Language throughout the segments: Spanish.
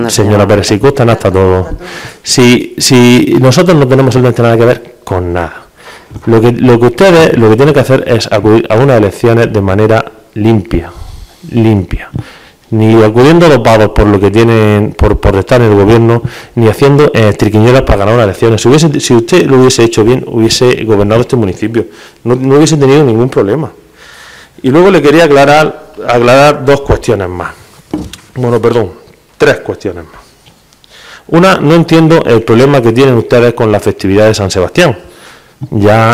Señora Pérez, si constan hasta todo. Si nosotros no tenemos absolutamente nada que ver con nada. Lo que ustedes lo que tienen que hacer es acudir a unas elecciones de manera limpia. Ni acudiendo a los pavos por lo que tienen, por estar en el gobierno, ni haciendo triquiñuelas para ganar unas elecciones. Si usted lo hubiese hecho bien, hubiese gobernado este municipio. No hubiese tenido ningún problema. Y luego le quería aclarar dos cuestiones más. Bueno, perdón, tres cuestiones más. Una, no entiendo el problema que tienen ustedes con la festividad de San Sebastián. Ya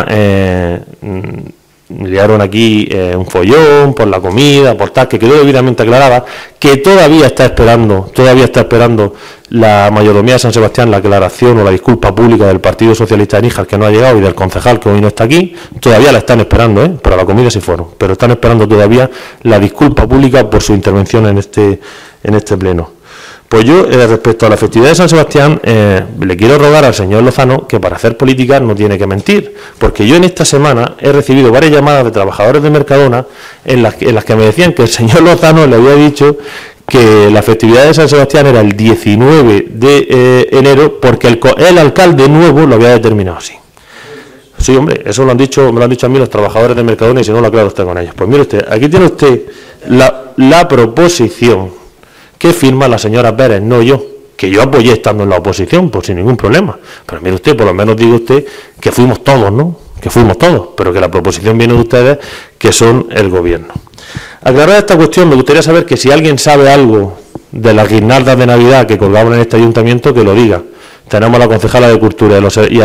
liaron aquí un follón por la comida, por tal, que quedó debidamente aclarada, que todavía está esperando la mayordomía de San Sebastián, la aclaración o la disculpa pública del Partido Socialista de Níjar, que no ha llegado, y del concejal, que hoy no está aquí. Todavía la están esperando, para la comida sí fueron, pero están esperando todavía la disculpa pública por su intervención en este pleno. Pues yo, respecto a la festividad de San Sebastián, le quiero rogar al señor Lozano que para hacer política no tiene que mentir, porque yo en esta semana he recibido varias llamadas de trabajadores de Mercadona en las que me decían que el señor Lozano le había dicho que la festividad de San Sebastián era el 19 de enero porque el alcalde nuevo lo había determinado así. Sí, hombre, eso me lo han dicho a mí los trabajadores de Mercadona, y si no lo aclaro usted con ellos. Pues mire usted, aquí tiene usted la proposición que firma la señora Pérez, no yo, que yo apoyé estando en la oposición, pues sin ningún problema. Pero mire usted, por lo menos diga usted que fuimos todos, ¿no? Que fuimos todos, pero que la proposición viene de ustedes, que son el gobierno. Aclarar esta cuestión, me gustaría saber que si alguien sabe algo de las guirnaldas de Navidad que colgaban en este ayuntamiento, que lo diga. Tenemos a la concejala de Cultura y